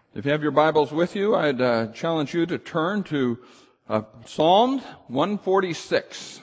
If you have your Bibles with you, I'd challenge you to turn to Psalm 146.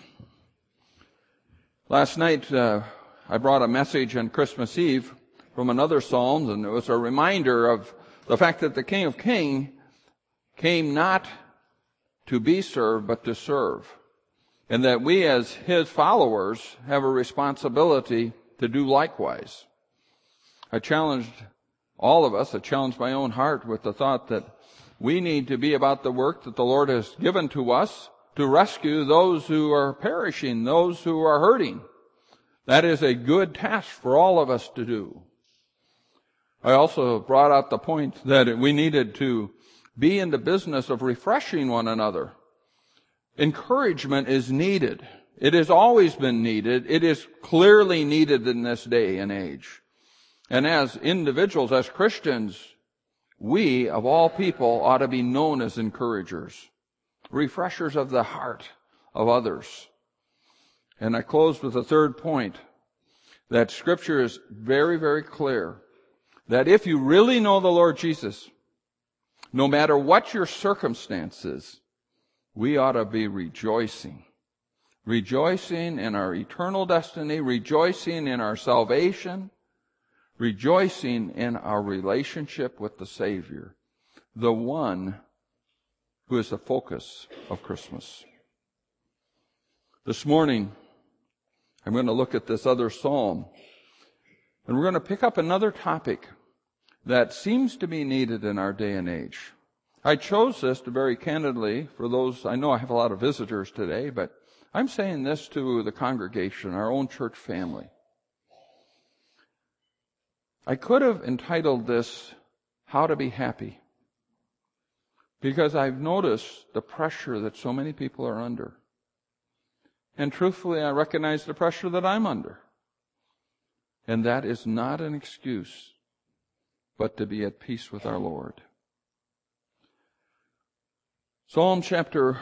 Last night, I brought a message on Christmas Eve from another Psalm, and it was a reminder of the fact that the King of Kings came not to be served, but to serve. And that we as His followers have a responsibility to do likewise. I challenged all of us, I challenged my own heart with the thought that we need to be about the work that the Lord has given to us to rescue those who are perishing, those who are hurting. That is a good task for all of us to do. I also brought out the point that we needed to be in the business of refreshing one another. Encouragement is needed. It has always been needed. It is clearly needed in this day and age. And as individuals, as Christians, we, of all people, ought to be known as encouragers, refreshers of the heart of others. And I close with a third point, that Scripture is very, very clear, that if you really know the Lord Jesus, no matter what your circumstances, we ought to be rejoicing. Rejoicing in our eternal destiny, rejoicing in our salvation, rejoicing in our relationship with the Savior, the one who is the focus of Christmas. This morning, I'm going to look at this other psalm, and we're going to pick up another topic that seems to be needed in our day and age. I chose this to very candidly for those, I know I have a lot of visitors today, but I'm saying this to the congregation, our own church family. I could have entitled this, How to Be Happy, because I've noticed the pressure that so many people are under. And truthfully, I recognize the pressure that I'm under. And that is not an excuse, but to be at peace with our Lord. Psalm chapter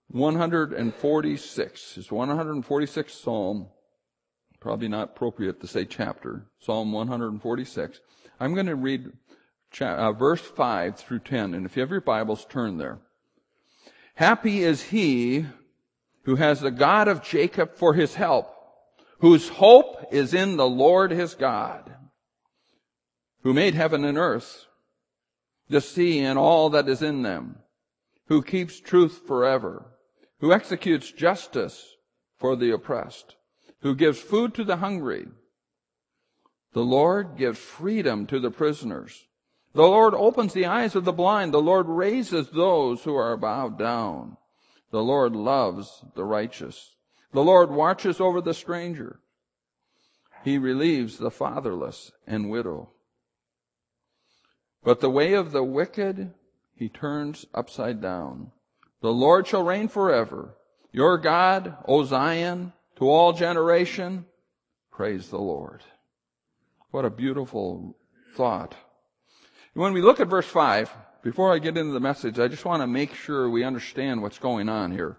146 is 146th Psalm. Probably not appropriate to say chapter. Psalm 146. I'm going to read verse 5 through 10. And if you have your Bibles, turn there. Happy is he who has the God of Jacob for his help, whose hope is in the Lord his God, who made heaven and earth, the sea and all that is in them, who keeps truth forever, who executes justice for the oppressed, who gives food to the hungry. The Lord gives freedom to the prisoners. The Lord opens the eyes of the blind. The Lord raises those who are bowed down. The Lord loves the righteous. The Lord watches over the stranger. He relieves the fatherless and widow. But the way of the wicked he turns upside down. The Lord shall reign forever. Your God, O Zion, to all generation, praise the Lord. What a beautiful thought. When we look at verse 5, before I get into the message, I just want to make sure we understand what's going on here.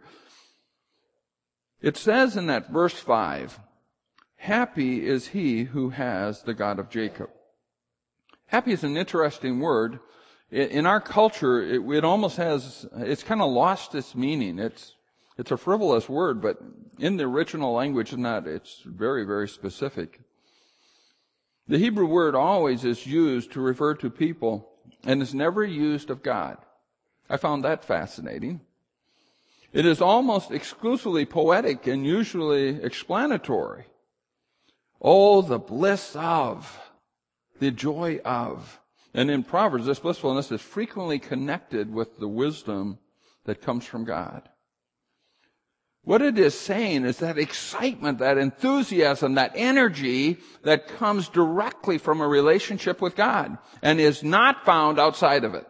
It says in that verse 5, happy is he who has the God of Jacob. Happy is an interesting word. In our culture, it almost has, it's kind of lost its meaning. It's a frivolous word, but in the original language, it's very, very specific. The Hebrew word always is used to refer to people and is never used of God. I found that fascinating. It is almost exclusively poetic and usually explanatory. Oh, the bliss of, the joy of. And in Proverbs, this blissfulness is frequently connected with the wisdom that comes from God. What it is saying is that excitement, that enthusiasm, that energy that comes directly from a relationship with God and is not found outside of it.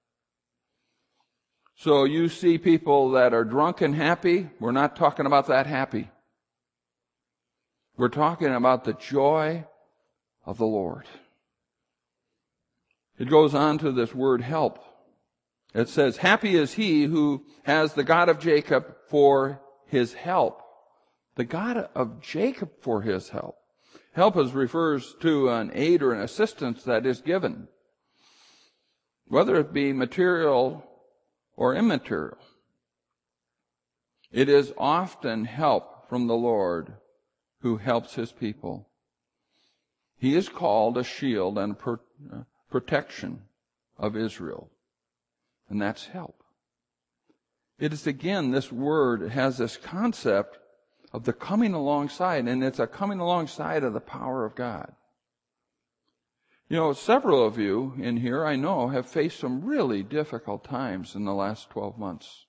So you see people that are drunk and happy, we're not talking about that happy. We're talking about the joy of the Lord. It goes on to this word help. It says, happy is he who has the God of Jacob for his help. The God of Jacob for his help. Help refers to an aid or an assistance that is given. whether it be material or immaterial. It is often help from the Lord who helps his people. He is called a shield and protection of Israel. And that's help. It is again, this word has this concept of the coming alongside, and it's a coming alongside of the power of God. You know, several of you in here, I know, have faced some really difficult times in the last 12 months.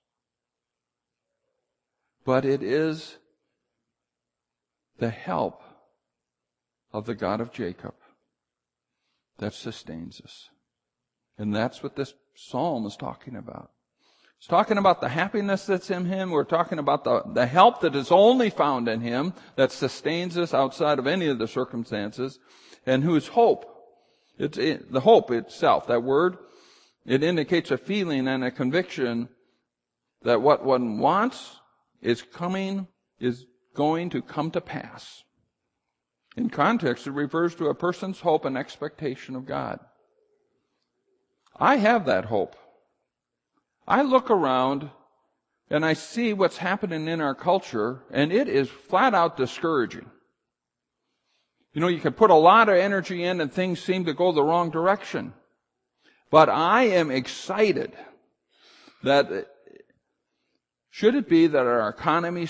But it is the help of the God of Jacob that sustains us. And that's what this psalm is talking about. It's talking about the happiness that's in him. We're talking about the help that is only found in him, that sustains us outside of any of the circumstances, and whose hope, it's the hope itself, that word, it indicates a feeling and a conviction that what one wants is going to come to pass. In context, it refers to a person's hope and expectation of God. I have that hope. I look around and I see what's happening in our culture, and it is flat out discouraging. You know, you can put a lot of energy in and things seem to go the wrong direction. But I am excited that should it be that our economy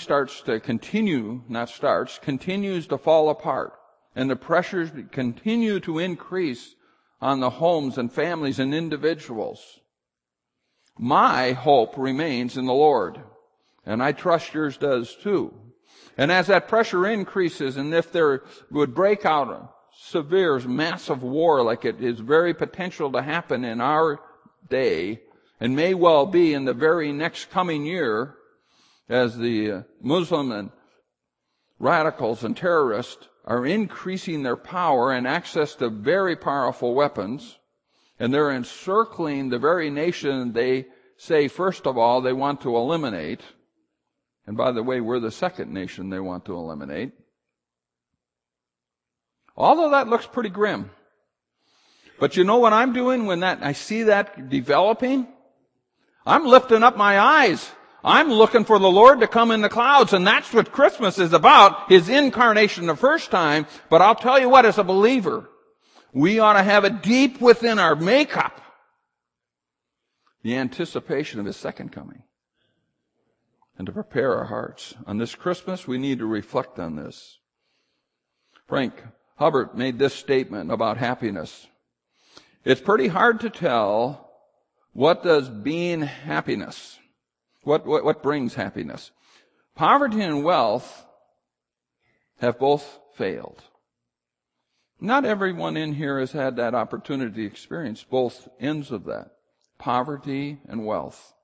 continues to fall apart, and the pressures continue to increase on the homes and families and individuals, my hope remains in the Lord. And I trust yours does too. And as that pressure increases, and if there would break out a severe, massive war like it is very potential to happen in our day, and may well be in the very next coming year, as the Muslim and radicals and terrorists are increasing their power and access to very powerful weapons, and they're encircling the very nation they say, first of all, they want to eliminate. And by the way, we're the second nation they want to eliminate. Although that looks pretty grim. But you know what I'm doing when I see that developing? I'm lifting up my eyes. I'm looking for the Lord to come in the clouds, and that's what Christmas is about, his incarnation the first time. But I'll tell you what, as a believer, we ought to have it deep within our makeup, the anticipation of his second coming, and to prepare our hearts. On this Christmas, we need to reflect on this. Frank Hubbard made this statement about happiness. It's pretty hard to tell what does being happiness, what brings happiness. Poverty and wealth have both failed. Not everyone in here has had that opportunity to experience both ends of that, poverty and wealth.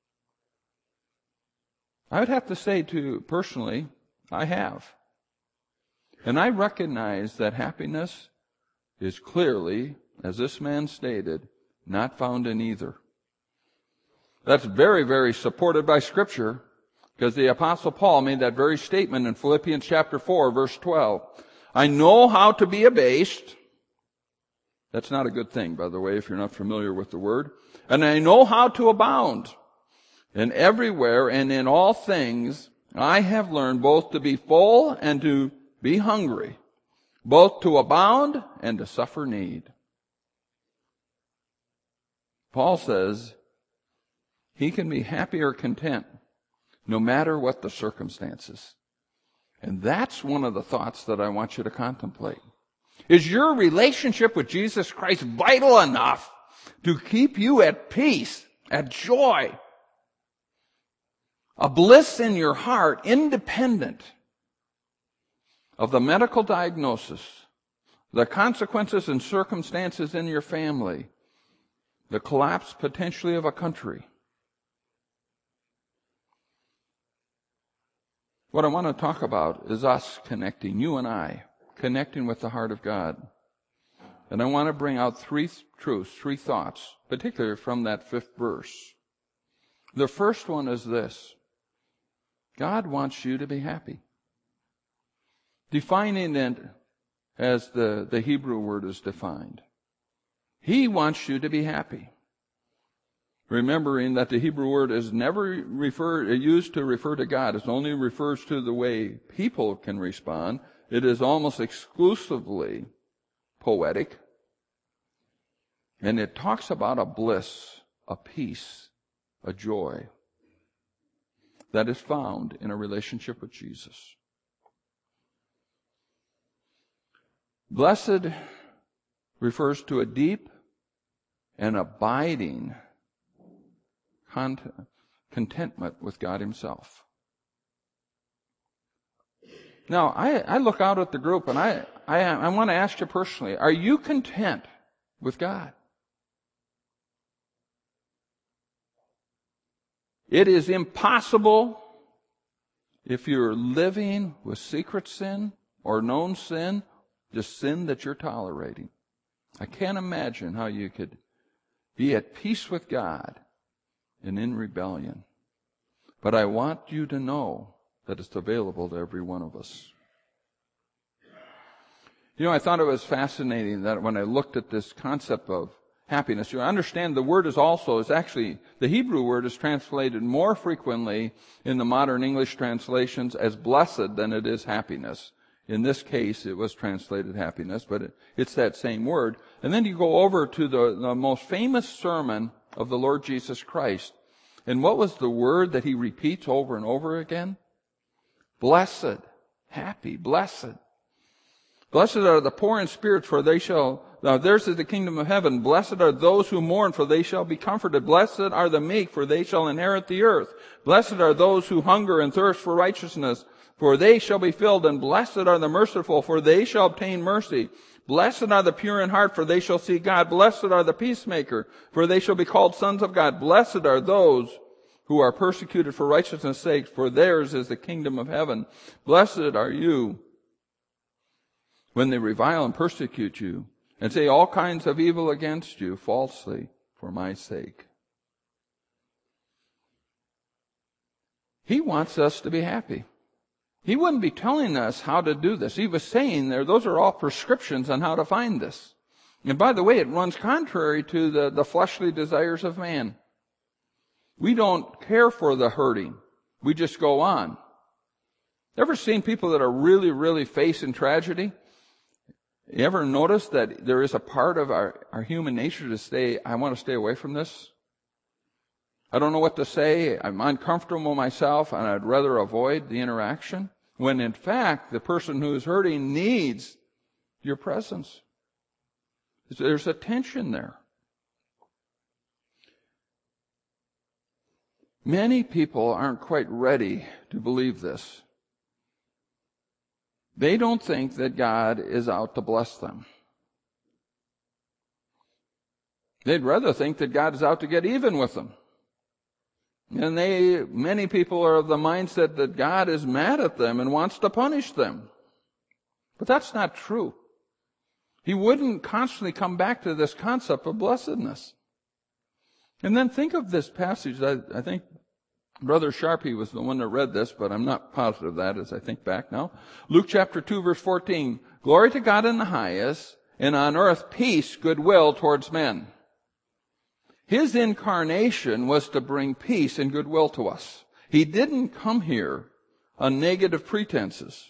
I would have to say personally, I have. And I recognize that happiness is clearly, as this man stated, not found in either. That's very, very supported by Scripture, because the Apostle Paul made that very statement in Philippians chapter 4, verse 12. I know how to be abased. That's not a good thing, by the way, if you're not familiar with the word. And I know how to abound. And everywhere and in all things, I have learned both to be full and to be hungry, both to abound and to suffer need. Paul says he can be happy or content no matter what the circumstances. And that's one of the thoughts that I want you to contemplate. Is your relationship with Jesus Christ vital enough to keep you at peace, at joy, a bliss in your heart, independent of the medical diagnosis, the consequences and circumstances in your family, the collapse potentially of a country? What I want to talk about is us connecting, you and I, connecting with the heart of God. And I want to bring out three truths, three thoughts, particularly from that 5th verse. The first one is this: God wants you to be happy. Defining it as the Hebrew word is defined. He wants you to be happy. remembering that the Hebrew word is never used to refer to God. It only refers to the way people can respond. It is almost exclusively poetic. And it talks about a bliss, a peace, a joy that is found in a relationship with Jesus. Blessed refers to a deep and abiding contentment with God himself. Now, I look out at the group and I want to ask you personally, are you content with God? It is impossible, if you're living with secret sin or known sin, just sin that you're tolerating. I can't imagine how you could be at peace with God and in rebellion. But I want you to know that it's available to every one of us. You know, I thought it was fascinating that when I looked at this concept of happiness, you understand the Hebrew word is translated more frequently in the modern English translations as blessed than it is happiness. In this case, it was translated happiness, but it's that same word. And then you go over to the most famous sermon of the Lord Jesus Christ. And what was the word that he repeats over and over again? Blessed, happy, blessed. Blessed are the poor in spirit, for theirs is the kingdom of heaven. Blessed are those who mourn, for they shall be comforted. Blessed are the meek, for they shall inherit the earth. Blessed are those who hunger and thirst for righteousness, for they shall be filled. And blessed are the merciful, for they shall obtain mercy. Blessed are the pure in heart, for they shall see God. Blessed are the peacemaker, for they shall be called sons of God. Blessed are those who are persecuted for righteousness' sake, for theirs is the kingdom of heaven. Blessed are you when they revile and persecute you, and say all kinds of evil against you falsely for my sake. He wants us to be happy. He wouldn't be telling us how to do this. He was saying there, those are all prescriptions on how to find this. And by the way, it runs contrary to the fleshly desires of man. We don't care for the hurting. We just go on. Ever seen people that are really, really facing tragedy? You ever notice that there is a part of our human nature to say, I want to stay away from this? I don't know what to say. I'm uncomfortable myself, and I'd rather avoid the interaction. When in fact, the person who is hurting needs your presence. There's a tension there. Many people aren't quite ready to believe this. They don't think that God is out to bless them. They'd rather think that God is out to get even with them. And many people are of the mindset that God is mad at them and wants to punish them. But that's not true. He wouldn't constantly come back to this concept of blessedness. And then think of this passage. I think Brother Sharpie was the one that read this, but I'm not positive of that as I think back now. Luke chapter 2, verse 14. Glory to God in the highest, and on earth peace, goodwill towards men. His incarnation was to bring peace and goodwill to us. He didn't come here on negative pretenses.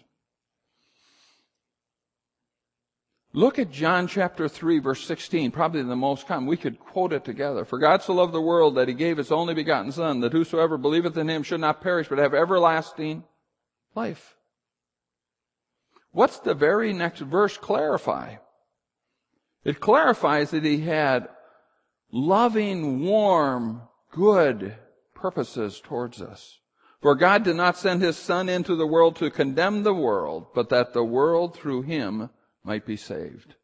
Look at John chapter 3, verse 16, probably the most common. We could quote it together. For God so loved the world that he gave his only begotten Son, that whosoever believeth in him should not perish, but have everlasting life. What's the very next verse clarify? It clarifies that he had loving, warm, good purposes towards us. For God did not send his Son into the world to condemn the world, but that the world through him might be saved.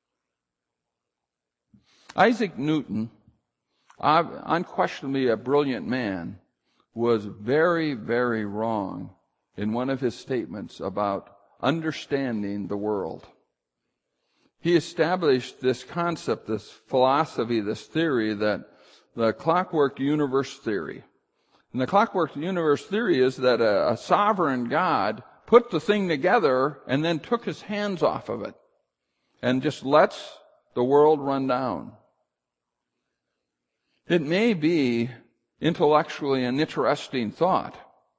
Isaac Newton, unquestionably a brilliant man, was very, very wrong in one of his statements about understanding the world. He established this concept, this philosophy, this theory, that the clockwork universe theory. And the clockwork universe theory is that a sovereign God put the thing together and then took his hands off of it and just lets the world run down. It may be intellectually an interesting thought,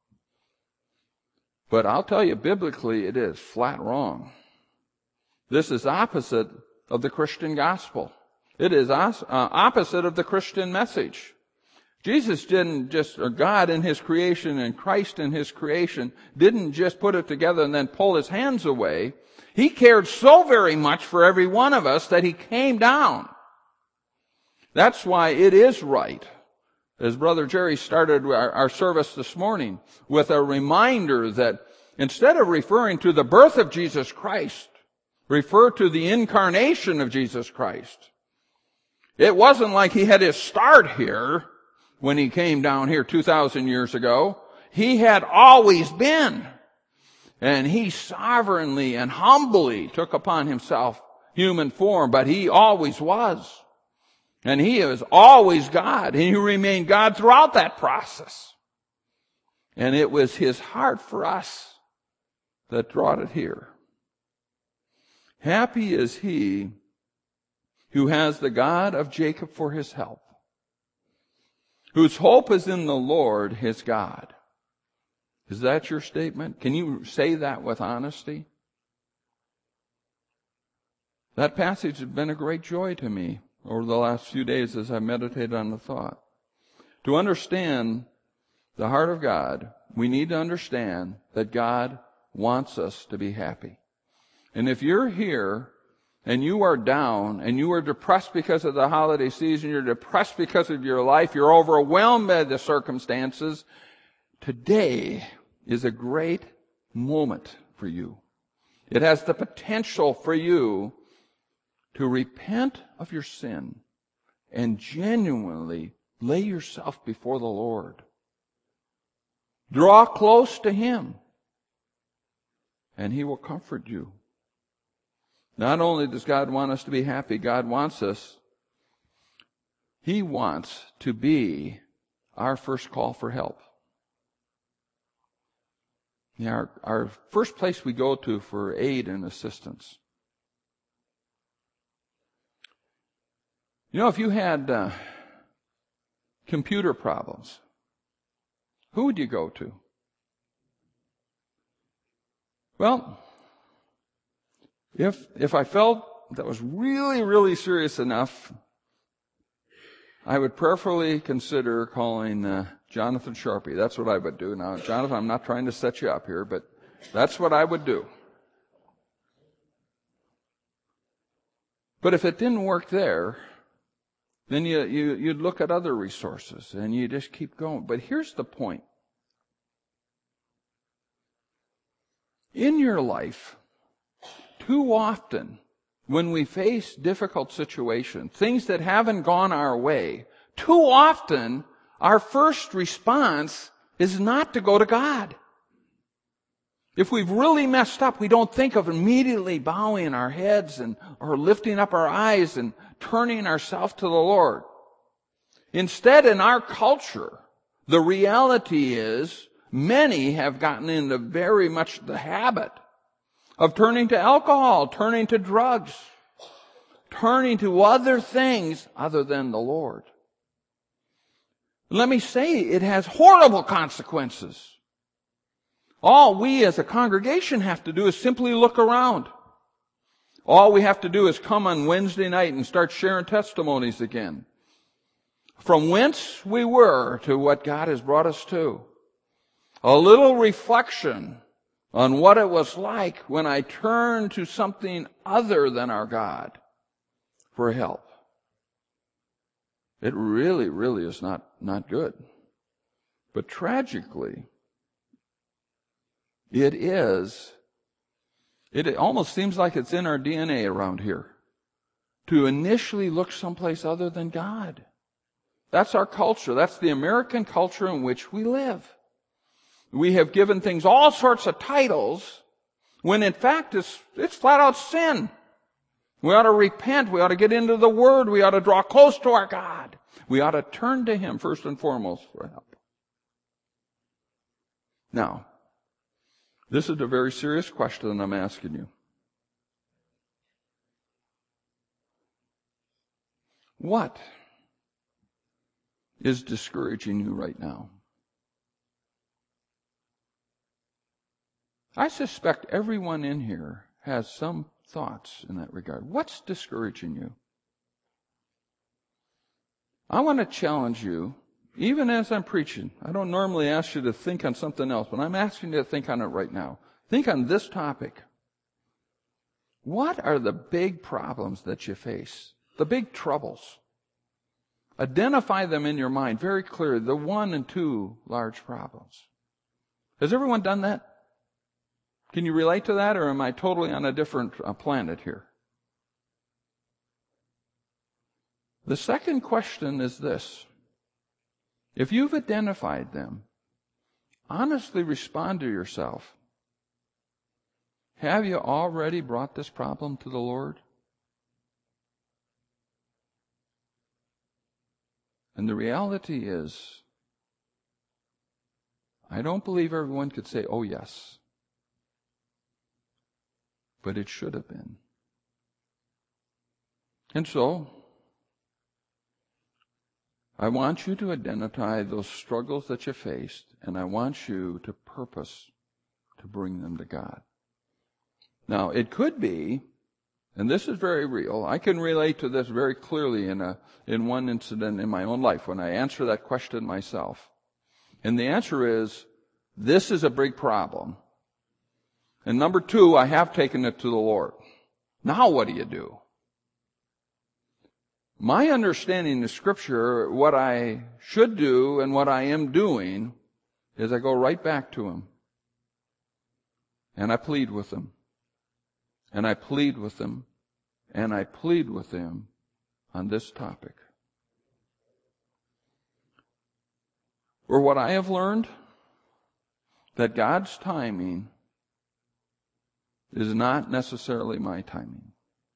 but I'll tell you, biblically, it is flat wrong. This is opposite of the Christian gospel. It is opposite of the Christian message. Jesus didn't just, or God in His creation and Christ in His creation, didn't just put it together and then pull His hands away. He cared so very much for every one of us that He came down. That's why it is right, as Brother Jerry started our service this morning, with a reminder that instead of referring to the birth of Jesus Christ, refer to the incarnation of Jesus Christ. It wasn't like He had His start here when He came down here 2,000 years ago. He had always been. And He sovereignly and humbly took upon Himself human form, but He always was. And He is always God, and He remained God throughout that process. And it was His heart for us that brought it here. Happy is he who has the God of Jacob for his help, whose hope is in the Lord his God. Is that your statement? Can you say that with honesty? That passage has been a great joy to me over the last few days as I meditated on the thought. To understand the heart of God, we need to understand that God wants us to be happy. And if you're here and you are down and you are depressed because of the holiday season, you're depressed because of your life, you're overwhelmed by the circumstances, today is a great moment for you. It has the potential for you to repent of your sin and genuinely lay yourself before the Lord. Draw close to Him, and He will comfort you. Not only does God want us to be happy, God wants us, He wants to be our first call for help. Our first place we go to for aid and assistance. You know, if you had computer problems, who would you go to? Well, if I felt that was really, really serious enough, I would prayerfully consider calling Jonathan Sharpie. That's what I would do. Now, Jonathan, I'm not trying to set you up here, but that's what I would do. But if it didn't work there, then you'd look at other resources and you just keep going. But here's the point. In your life, too often, when we face difficult situations, things that haven't gone our way, too often our first response is not to go to God. If we've really messed up, we don't think of immediately bowing our heads or lifting up our eyes and turning ourselves to the Lord. Instead, in our culture, the reality is many have gotten into very much the habit of turning to alcohol, turning to drugs, turning to other things other than the Lord. Let me say, it has horrible consequences. All we as a congregation have to do is simply look around. All we have to do is come on Wednesday night and start sharing testimonies again. From whence we were to what God has brought us to. A little reflection on what it was like when I turned to something other than our God for help. It really, really is not good. But tragically, it almost seems like it's in our DNA around here to initially look someplace other than God. That's our culture. That's the American culture in which we live. We have given things all sorts of titles when in fact it's flat out sin. We ought to repent. We ought to get into the Word. We ought to draw close to our God. We ought to turn to Him first and foremost for help. Now, this is a very serious question I'm asking you. What is discouraging you right now? I suspect everyone in here has some thoughts in that regard. What's discouraging you? I want to challenge you, even as I'm preaching. I don't normally ask you to think on something else, but I'm asking you to think on it right now. Think on this topic. What are the big problems that you face? The big troubles. Identify them in your mind very clearly, the 1 and 2 large problems. Has everyone done that? Can you relate to that, or am I totally on a different planet here? The second question is this. If you've identified them, honestly respond to yourself. Have you already brought this problem to the Lord? And the reality is, I don't believe everyone could say, oh yes. But it should have been. And so, I want you to identify those struggles that you faced, and I want you to purpose to bring them to God. Now, it could be, and this is very real, I can relate to this very clearly in one incident in my own life when I answer that question myself. And the answer is, this is a big problem. And number 2, I have taken it to the Lord. Now what do you do? My understanding of Scripture, what I should do and what I am doing, is I go right back to Him. And I plead with Him. And I plead with Him. And I plead with Him on this topic. Or what I have learned, that God's timing is not necessarily my timing.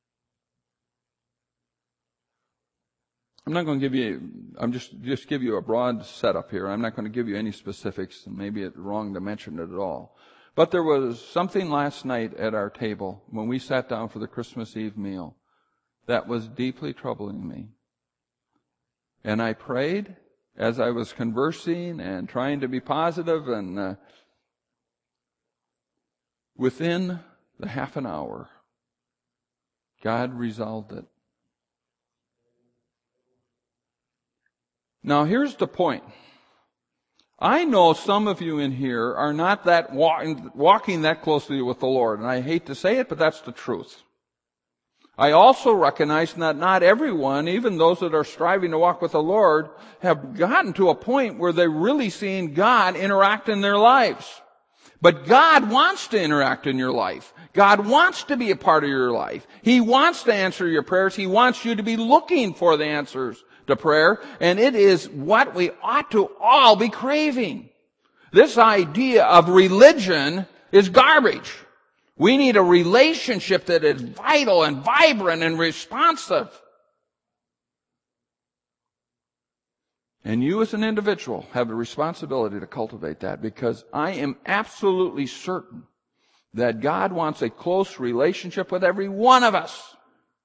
I'm not going to give you, I'm just give you a broad setup here. I'm not going to give you any specifics, and maybe it's wrong to mention it at all. But there was something last night at our table when we sat down for the Christmas Eve meal that was deeply troubling me. And I prayed as I was conversing and trying to be positive, and within the half an hour, God resolved it. Now here's the point. I know some of you in here are not that walking that closely with the Lord, and I hate to say it, but that's the truth. I also recognize that not everyone, even those that are striving to walk with the Lord, have gotten to a point where they're really seeing God interact in their lives. But God wants to interact in your life. God wants to be a part of your life. He wants to answer your prayers. He wants you to be looking for the answers to prayer, and it is what we ought to all be craving. This idea of religion is garbage. We need a relationship that is vital and vibrant and responsive. And you as an individual have a responsibility to cultivate that, because I am absolutely certain that God wants a close relationship with every one of us.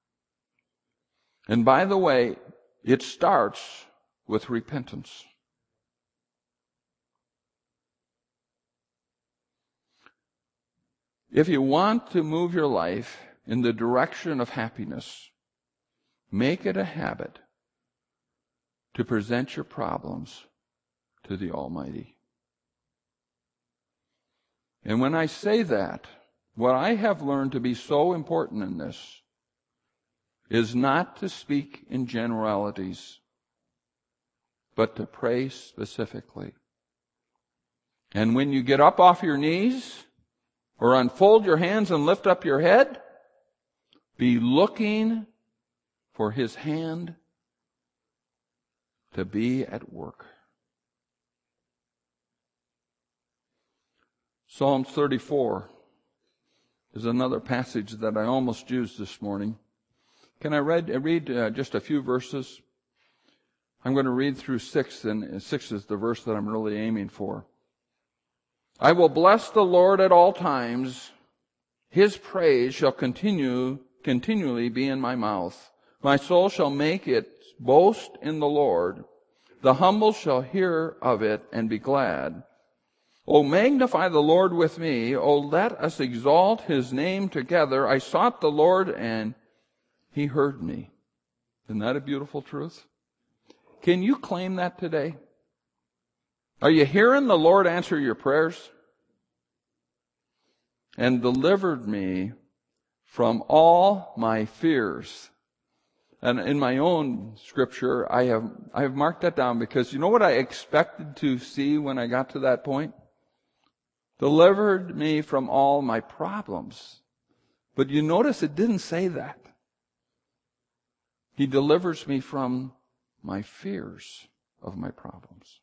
And by the way, it starts with repentance. If you want to move your life in the direction of happiness, make it a habit to present your problems to the Almighty. And when I say that, what I have learned to be so important in this is not to speak in generalities, but to pray specifically. And when you get up off your knees, or unfold your hands and lift up your head, be looking for His hand to be at work. Psalms 34 is another passage that I almost used this morning. Can I read just a few verses? I'm going to read through 6, and 6 is the verse that I'm really aiming for. I will bless the Lord at all times. His praise shall continually be in my mouth. My soul shall make its boast in the Lord. The humble shall hear of it and be glad. O magnify the Lord with me. O let us exalt his name together. I sought the Lord and he heard me. Isn't that a beautiful truth? Can you claim that today? Are you hearing the Lord answer your prayers? And delivered me from all my fears. And in my own scripture, I have marked that down because you know what I expected to see when I got to that point? Delivered me from all my problems. But you notice it didn't say that. He delivers me from my fears of my problems.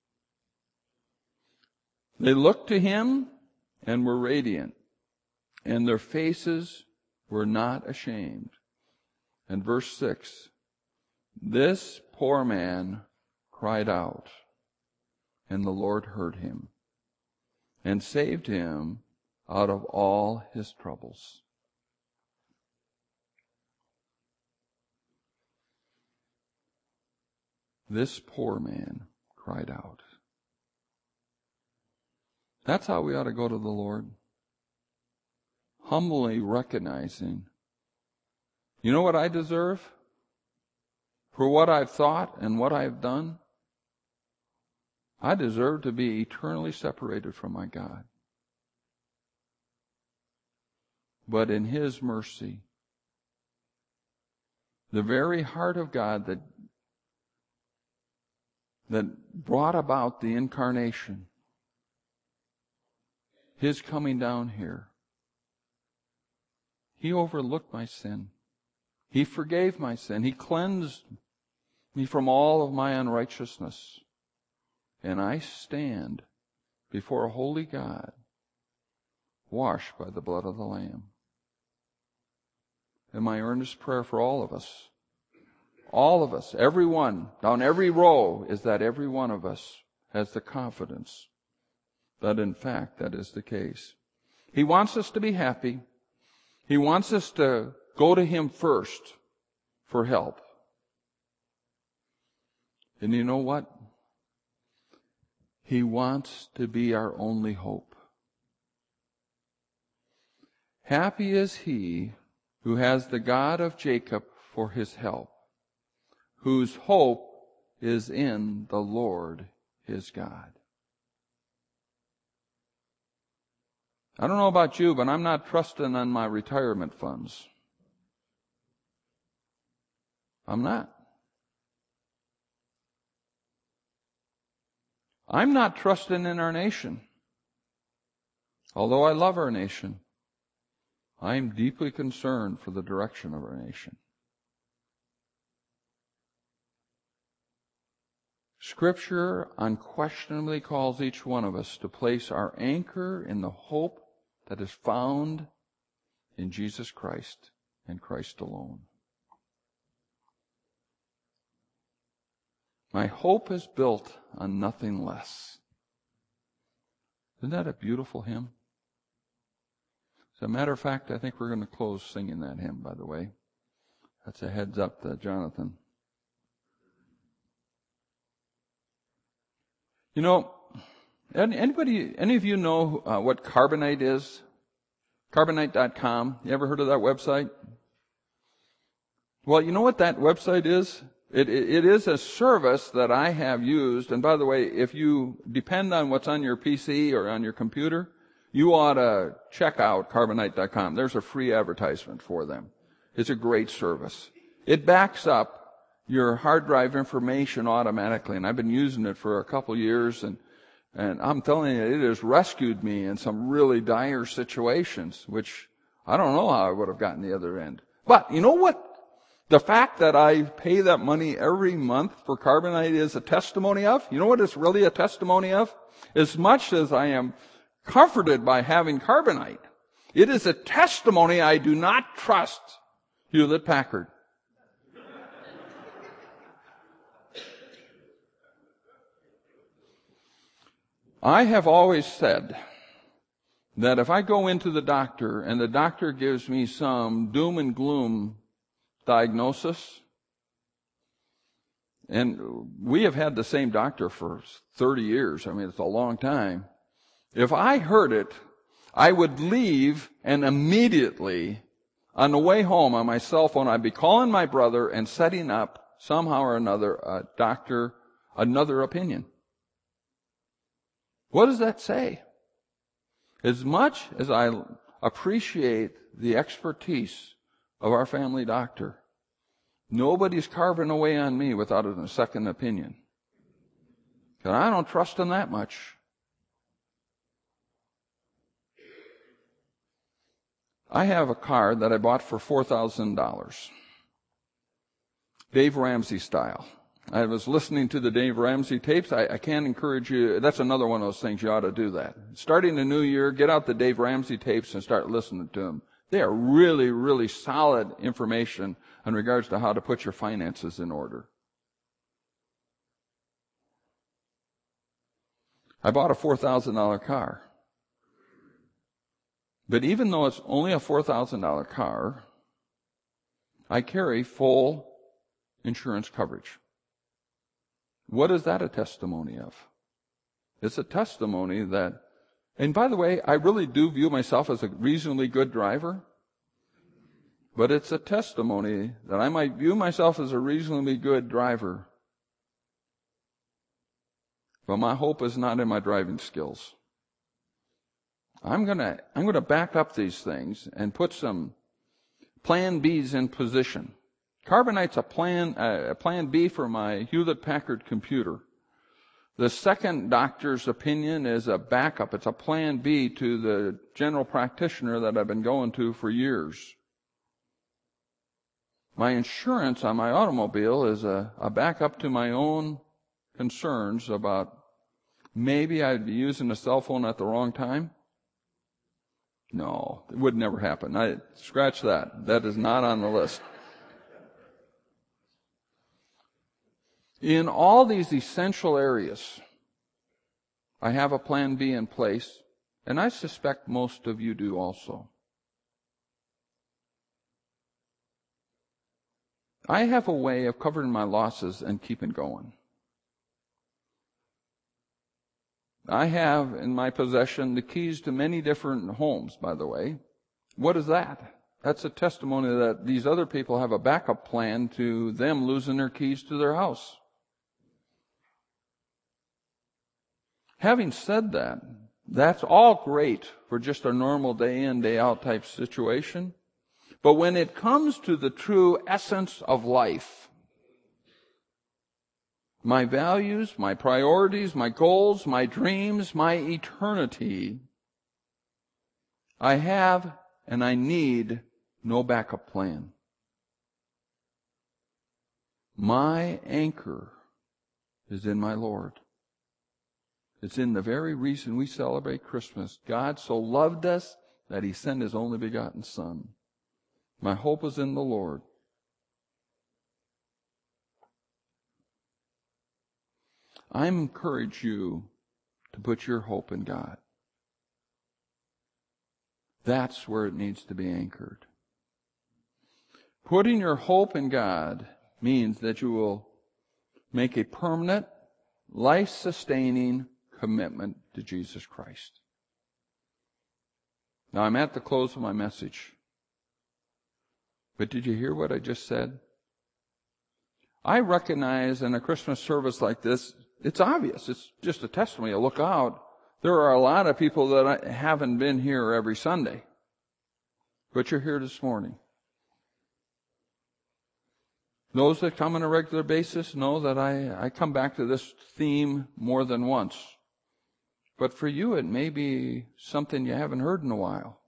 They looked to him and were radiant, and their faces were not ashamed. And verse 6, this poor man cried out, and the Lord heard him, and saved him out of all his troubles. This poor man cried out. That's how we ought to go to the Lord. Humbly recognizing, you know what I deserve? For what I've thought and what I've done? I deserve to be eternally separated from my God. But in his mercy, the very heart of God that brought about the incarnation, his coming down here, he overlooked my sin. He forgave my sin. He cleansed me from all of my unrighteousness. And I stand before a holy God, washed by the blood of the Lamb. And my earnest prayer for all of us, everyone, down every row, is that every one of us has the confidence that in fact that is the case. He wants us to be happy. He wants us to go to him first for help. And you know what? He wants to be our only hope. Happy is he who has the God of Jacob for his help, whose hope is in the Lord his God. I don't know about you, but I'm not trusting on my retirement funds. I'm not. I'm not trusting in our nation. Although I love our nation, I am deeply concerned for the direction of our nation. Scripture unquestionably calls each one of us to place our anchor in the hope that is found in Jesus Christ and Christ alone. My hope is built on nothing less. Isn't that a beautiful hymn? As a matter of fact, I think we're going to close singing that hymn, by the way. That's a heads up to Jonathan. You know, any of you know what Carbonite is? Carbonite.com. You ever heard of that website? Well, you know what that website is? It is a service that I have used. And by the way, if you depend on what's on your PC or on your computer, you ought to check out Carbonite.com. There's a free advertisement for them. It's a great service. It backs up your hard drive information automatically. And I've been using it for a couple years, and I'm telling you, it has rescued me in some really dire situations, which I don't know how I would have gotten the other end. But you know what? The fact that I pay that money every month for Carbonite is a testimony of? You know what it's really a testimony of? As much as I am comforted by having Carbonite, it is a testimony I do not trust Hewlett-Packard. I have always said that if I go into the doctor and the doctor gives me some doom and gloom diagnosis, and we have had the same doctor for 30 years. I mean, it's a long time. If I heard it, I would leave, and immediately on the way home on my cell phone, I'd be calling my brother and setting up somehow or another a doctor, another opinion. What does that say? As much as I appreciate the expertise of our family doctor, nobody's carving away on me without a second opinion. Because I don't trust him that much. I have a car that I bought for $4,000. Dave Ramsey style. I was listening to the Dave Ramsey tapes. I can't encourage you. That's another one of those things you ought to do that. Starting the new year, get out the Dave Ramsey tapes and start listening to them. They are really, really solid information in regards to how to put your finances in order. I bought a $4,000 car. But even though it's only a $4,000 car, I carry full insurance coverage. What is that a testimony of? It's a testimony that, and by the way, I really do view myself as a reasonably good driver, but it's a testimony that I might view myself as a reasonably good driver, but my hope is not in my driving skills. I'm gonna back up these things and put some plan B's in position. Carbonite's a plan B for my Hewlett-Packard computer. The second doctor's opinion is a backup. It's a plan B to the general practitioner that I've been going to for years. My insurance on my automobile is a backup to my own concerns about maybe I'd be using a cell phone at the wrong time. No, it would never happen. Scratch that. That is not on the list. In all these essential areas, I have a plan B in place, and I suspect most of you do also. I have a way of covering my losses and keeping going. I have in my possession the keys to many different homes, by the way. What is that? That's a testimony that these other people have a backup plan to them losing their keys to their house. Having said that, that's all great for just a normal day in, day out type situation. But when it comes to the true essence of life, my values, my priorities, my goals, my dreams, my eternity, I have and I need no backup plan. My anchor is in my Lord. It's in the very reason we celebrate Christmas. God so loved us that He sent His only begotten Son. My hope is in the Lord. I encourage you to put your hope in God. That's where it needs to be anchored. Putting your hope in God means that you will make a permanent, life-sustaining commitment to Jesus Christ. Now, I'm at the close of my message. But did you hear what I just said? I recognize in a Christmas service like this, it's obvious. It's just a testimony. Look out. There are a lot of people that haven't been here every Sunday. But you're here this morning. Those that come on a regular basis know that I come back to this theme more than once. But for you, it may be something you haven't heard in a while.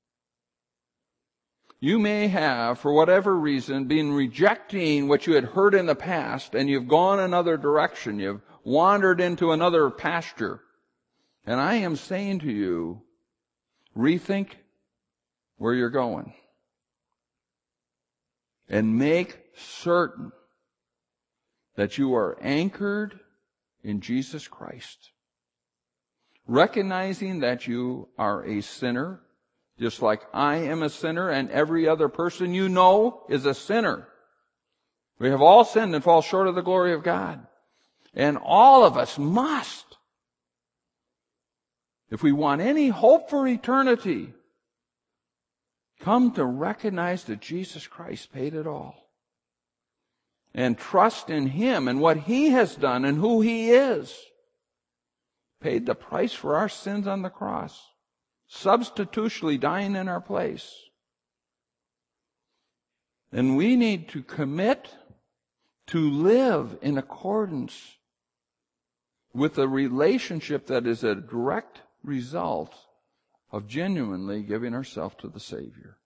You may have, for whatever reason, been rejecting what you had heard in the past, and you've gone another direction. You've wandered into another pasture. And I am saying to you, rethink where you're going. And make certain that you are anchored in Jesus Christ. Recognizing that you are a sinner, just like I am a sinner and every other person you know is a sinner. We have all sinned and fall short of the glory of God. And all of us must, if we want any hope for eternity, come to recognize that Jesus Christ paid it all. And trust in Him and what He has done and who He is. Paid the price for our sins on the cross, substitutionally dying in our place. And we need to commit to live in accordance with a relationship that is a direct result of genuinely giving ourselves to the Savior.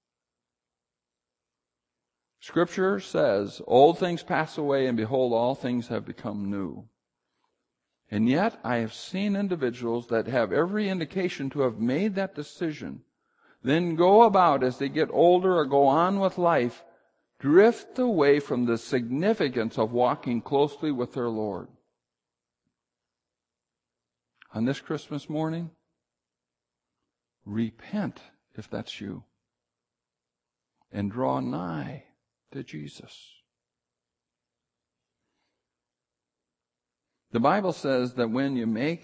Scripture says, old things pass away, and behold, all things have become new. And yet, I have seen individuals that have every indication to have made that decision, then go about as they get older or go on with life, drift away from the significance of walking closely with their Lord. On this Christmas morning, repent if that's you, and draw nigh to Jesus. The Bible says that when you make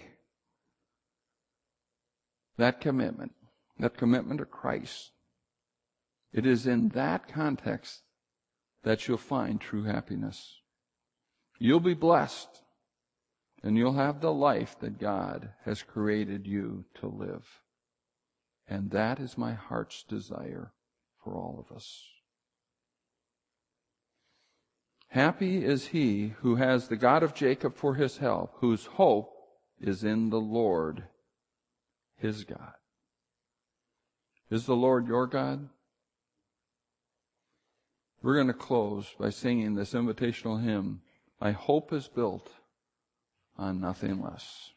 that commitment to Christ, it is in that context that you'll find true happiness. You'll be blessed, and you'll have the life that God has created you to live. And that is my heart's desire for all of us. Happy is he who has the God of Jacob for his help, whose hope is in the Lord, his God. Is the Lord your God? We're going to close by singing this invitational hymn, My Hope is Built on Nothing Less.